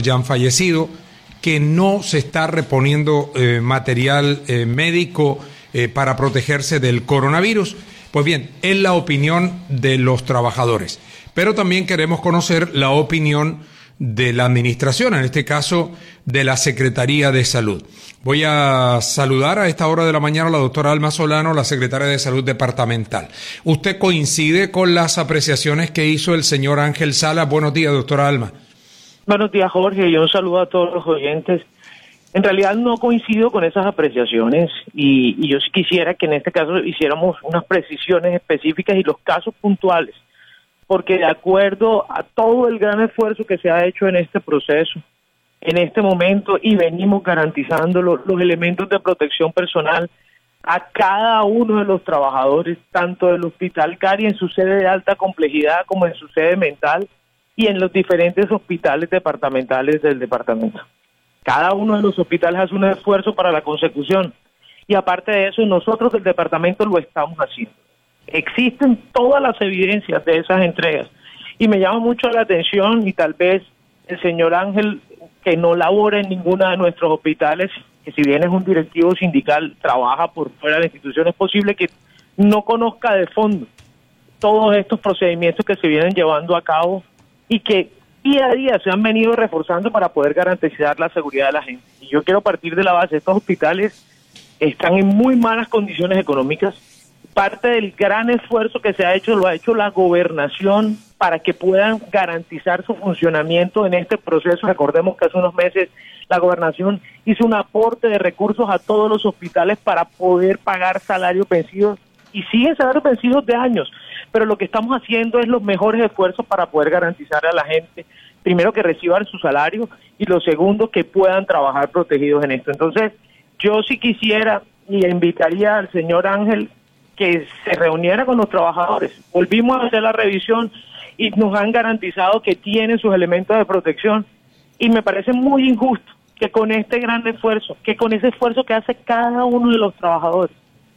ya han fallecido, que no se está reponiendo material médico para protegerse del coronavirus. Pues bien, es la opinión de los trabajadores, pero también queremos conocer la opinión de la administración, en este caso de la Secretaría de Salud. Voy a saludar a esta hora de la mañana a la doctora Alma Solano, la secretaria de Salud departamental. ¿Usted coincide con las apreciaciones que hizo el señor Ángel Salas? Buenos días, doctora Alma. Buenos días, Jorge, y un saludo a todos los oyentes. En realidad no coincido con esas apreciaciones y yo sí quisiera que en este caso hiciéramos unas precisiones específicas y los casos puntuales, porque de acuerdo a todo el gran esfuerzo que se ha hecho en este proceso, en este momento, y venimos garantizando los elementos de protección personal a cada uno de los trabajadores, tanto del Hospital Cari en su sede de alta complejidad como en su sede mental y en los diferentes hospitales departamentales del departamento. Cada uno de los hospitales hace un esfuerzo para la consecución y aparte de eso nosotros del departamento lo estamos haciendo. Existen todas las evidencias de esas entregas y me llama mucho la atención y tal vez el señor Ángel, que no labora en ninguno de nuestros hospitales, que si bien es un directivo sindical, trabaja por fuera de la institución, es posible que no conozca de fondo todos estos procedimientos que se vienen llevando a cabo y que día a día se han venido reforzando para poder garantizar la seguridad de la gente. Y yo quiero partir de la base, estos hospitales están en muy malas condiciones económicas. Parte del gran esfuerzo que se ha hecho lo ha hecho la gobernación para que puedan garantizar su funcionamiento en este proceso. Recordemos que hace unos meses la gobernación hizo un aporte de recursos a todos los hospitales para poder pagar salarios vencidos y siguen salarios vencidos de años, pero lo que estamos haciendo es los mejores esfuerzos para poder garantizar a la gente, primero que reciban su salario y lo segundo que puedan trabajar protegidos en esto. Entonces, yo sí quisiera y invitaría al señor Ángel que se reuniera con los trabajadores. Volvimos a hacer la revisión y nos han garantizado que tienen sus elementos de protección y me parece muy injusto que con este gran esfuerzo, que con ese esfuerzo que hace cada uno de los trabajadores,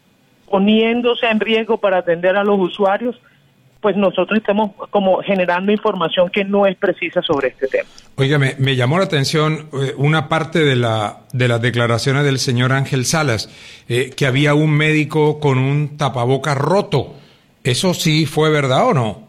poniéndose en riesgo para atender a los usuarios, pues nosotros estamos como generando información que no es precisa sobre este tema. Oiga, me llamó la atención una parte de las declaraciones del señor Ángel Salas, que había un médico con un tapabocas roto. ¿Eso sí fue verdad o no?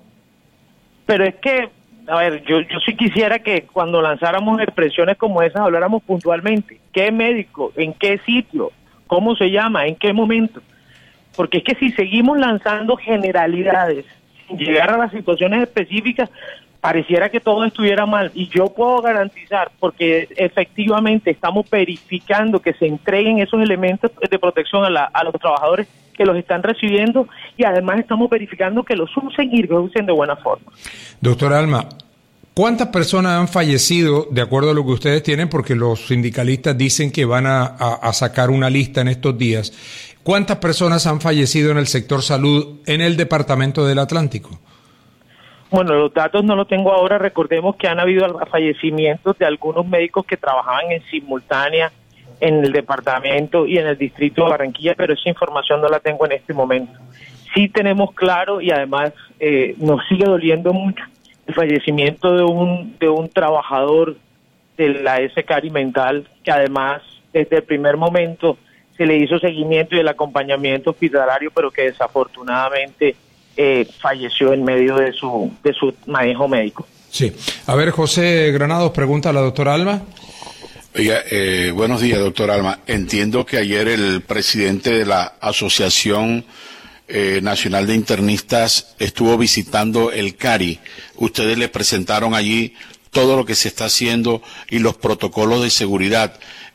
Pero es que, a ver, yo sí quisiera que cuando lanzáramos expresiones como esas habláramos puntualmente. ¿Qué médico? ¿En qué sitio? ¿Cómo se llama? ¿En qué momento? Porque es que si seguimos lanzando generalidades sin llegar a las situaciones específicas, pareciera que todo estuviera mal. Y yo puedo garantizar, porque efectivamente estamos verificando que se entreguen esos elementos de protección a los trabajadores que los están recibiendo y además estamos verificando que los usen y los usen de buena forma. Doctora Alma, ¿cuántas personas han fallecido, de acuerdo a lo que ustedes tienen? Porque los sindicalistas dicen que van a sacar una lista en estos días. ¿Cuántas personas han fallecido en el sector salud en el departamento del Atlántico? Bueno, los datos no los tengo ahora. Recordemos que han habido fallecimientos de algunos médicos que trabajaban en simultánea en el departamento y en el distrito de Barranquilla, pero esa información no la tengo en este momento. Sí tenemos claro y además nos sigue doliendo mucho el fallecimiento de un trabajador de la Cari Mental, que además desde el primer momento se le hizo seguimiento y el acompañamiento hospitalario, pero que desafortunadamente falleció en medio de su manejo médico. Sí. A ver, José Granados, pregunta a la doctora Alma. Oiga, buenos días, doctor Alma. Entiendo que ayer el presidente de la Asociación Nacional de Internistas estuvo visitando el Cari. Ustedes le presentaron allí todo lo que se está haciendo y los protocolos de seguridad.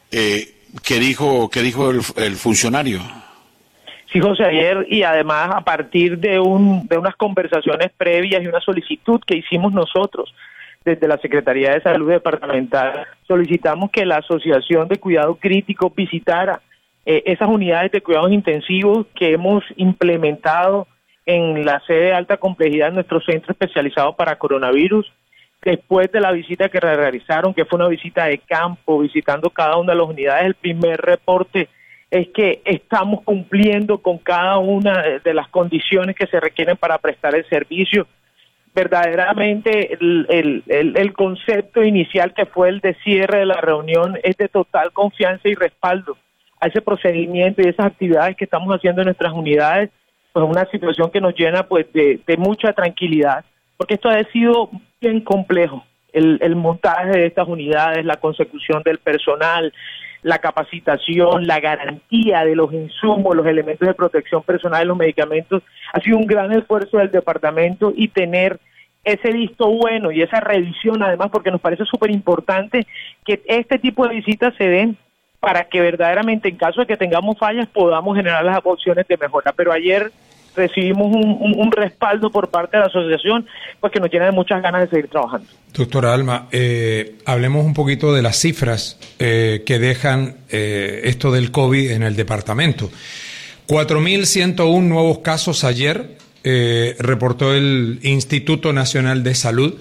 ¿Qué dijo el funcionario? Sí, José, ayer y además a partir de unas conversaciones previas y una solicitud que hicimos nosotros desde la Secretaría de Salud Departamental, solicitamos que la Asociación de Cuidado Crítico visitara esas unidades de cuidados intensivos que hemos implementado en la sede de alta complejidad en nuestro centro especializado para coronavirus. Después de la visita que realizaron, que fue una visita de campo, visitando cada una de las unidades, el primer reporte es que estamos cumpliendo con cada una de las condiciones que se requieren para prestar el servicio. verdaderamente el concepto inicial que fue el de cierre de la reunión es de total confianza y respaldo a ese procedimiento y esas actividades que estamos haciendo en nuestras unidades, pues una situación que nos llena pues de mucha tranquilidad, porque esto ha sido bien complejo, el montaje de estas unidades, la consecución del personal, la capacitación, la garantía de los insumos, los elementos de protección personal, los medicamentos, ha sido un gran esfuerzo del departamento y tener ese visto bueno y esa revisión además, porque nos parece súper importante que este tipo de visitas se den para que verdaderamente en caso de que tengamos fallas podamos generar las opciones de mejora. Pero ayer recibimos un respaldo por parte de la asociación, pues que nos llena de muchas ganas de seguir trabajando. Doctora Alma, hablemos un poquito de las cifras que dejan esto del COVID en el departamento. 4.101 nuevos casos ayer, reportó el Instituto Nacional de Salud.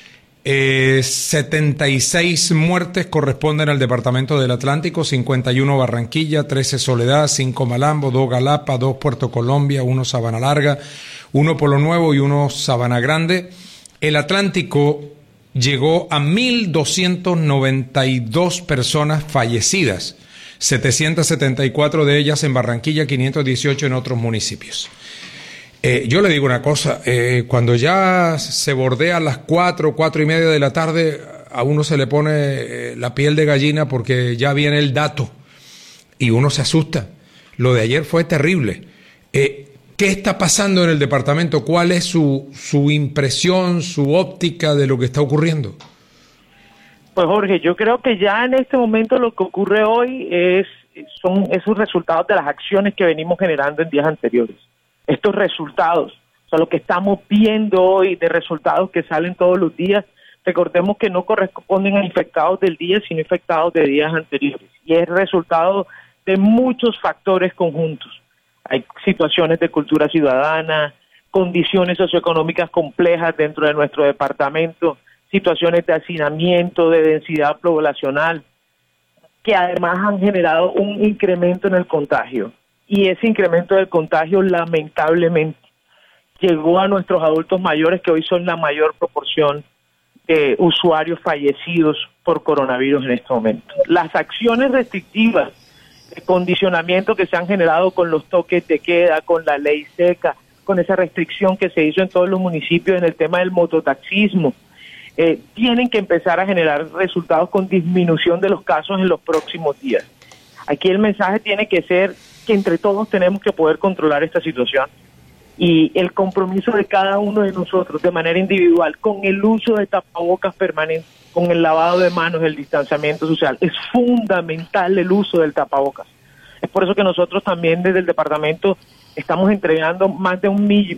76 muertes corresponden al departamento del Atlántico, 51 Barranquilla, 13 Soledad, 5 Malambo, 2 Galapa, 2 Puerto Colombia, 1 Sabana Larga, 1 Polo Nuevo y 1 Sabana Grande. El Atlántico llegó a 1.292 personas fallecidas, 774 de ellas en Barranquilla, 518 en otros municipios. Yo le digo una cosa, cuando ya se bordea las 4:30 de la tarde, a uno se le pone la piel de gallina porque ya viene el dato y uno se asusta. Lo de ayer fue terrible. ¿Qué está pasando en el departamento? ¿Cuál es su impresión, su óptica de lo que está ocurriendo? Pues Jorge, yo creo que ya en este momento lo que ocurre hoy son esos resultados de las acciones que venimos generando en días anteriores. Estos resultados, o sea, lo que estamos viendo hoy de resultados que salen todos los días, recordemos que no corresponden a infectados del día, sino infectados de días anteriores. Y es resultado de muchos factores conjuntos. Hay situaciones de cultura ciudadana, condiciones socioeconómicas complejas dentro de nuestro departamento, situaciones de hacinamiento, de densidad poblacional, que además han generado un incremento en el contagio. Y ese incremento del contagio lamentablemente llegó a nuestros adultos mayores, que hoy son la mayor proporción de usuarios fallecidos por coronavirus en este momento. Las acciones restrictivas de condicionamiento que se han generado con los toques de queda, con la ley seca, con esa restricción que se hizo en todos los municipios en el tema del mototaxismo, tienen que empezar a generar resultados con disminución de los casos en los próximos días. Aquí el mensaje tiene que ser que entre todos tenemos que poder controlar esta situación y el compromiso de cada uno de nosotros de manera individual con el uso de tapabocas permanente, con el lavado de manos, el distanciamiento social. Es fundamental el uso del tapabocas. Es por eso que nosotros también desde el departamento estamos entregando más de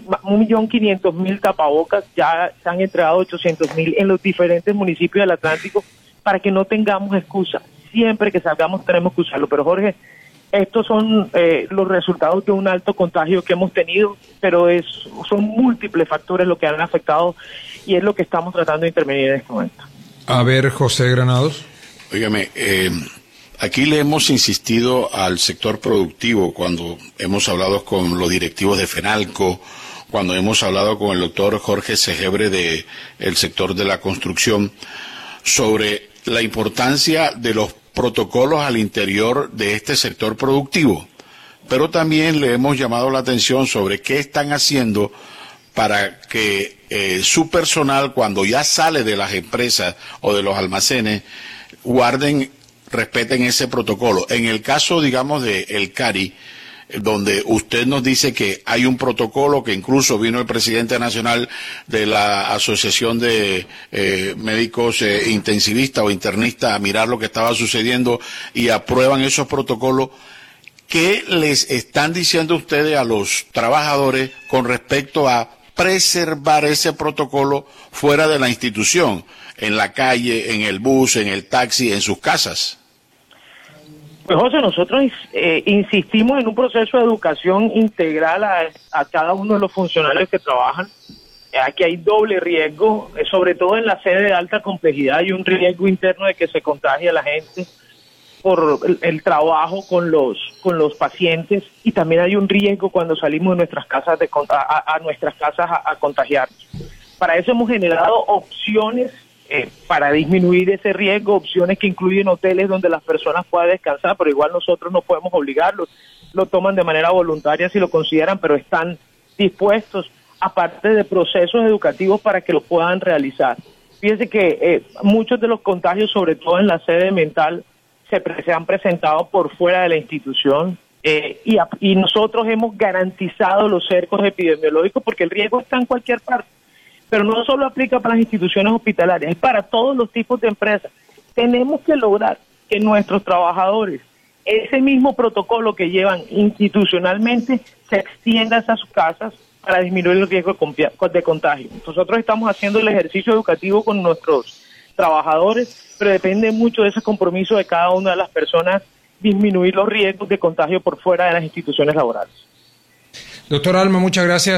1.500.000 tapabocas, ya se han entregado 800.000 en los diferentes municipios del Atlántico para que no tengamos excusa. Siempre que salgamos tenemos que usarlo. Pero Jorge, estos son los resultados de un alto contagio que hemos tenido, pero son múltiples factores lo que han afectado y es lo que estamos tratando de intervenir en este momento. A ver, José Granados. Óigame, aquí le hemos insistido al sector productivo cuando hemos hablado con los directivos de FENALCO, cuando hemos hablado con el doctor Jorge Segebre del sector de la construcción, sobre la importancia de los protocolos al interior de este sector productivo, pero también le hemos llamado la atención sobre qué están haciendo para que su personal, cuando ya sale de las empresas o de los almacenes, respeten ese protocolo. En el caso, digamos, de el CARI, donde usted nos dice que hay un protocolo, que incluso vino el presidente nacional de la Asociación de Médicos Intensivistas o Internistas a mirar lo que estaba sucediendo y aprueban esos protocolos. ¿Qué les están diciendo ustedes a los trabajadores con respecto a preservar ese protocolo fuera de la institución, en la calle, en el bus, en el taxi, en sus casas? Pues José, nosotros insistimos en un proceso de educación integral a cada uno de los funcionarios que trabajan. Aquí hay doble riesgo, sobre todo en la sede de alta complejidad, hay un riesgo interno de que se contagie a la gente por el trabajo con los pacientes y también hay un riesgo cuando salimos de nuestras casas a nuestras casas a contagiarnos. Para eso hemos generado opciones para disminuir ese riesgo, opciones que incluyen hoteles donde las personas puedan descansar, pero igual nosotros no podemos obligarlos, lo toman de manera voluntaria si lo consideran, pero están dispuestos, aparte de procesos educativos para que lo puedan realizar. Fíjense que muchos de los contagios, sobre todo en la sede mental, se han presentado por fuera de la institución y nosotros hemos garantizado los cercos epidemiológicos porque el riesgo está en cualquier parte. Pero no solo aplica para las instituciones hospitalarias, es para todos los tipos de empresas. Tenemos que lograr que nuestros trabajadores, ese mismo protocolo que llevan institucionalmente, se extienda a sus casas para disminuir el riesgo de contagio. Nosotros estamos haciendo el ejercicio educativo con nuestros trabajadores, pero depende mucho de ese compromiso de cada una de las personas disminuir los riesgos de contagio por fuera de las instituciones laborales. Doctor Alma, muchas gracias.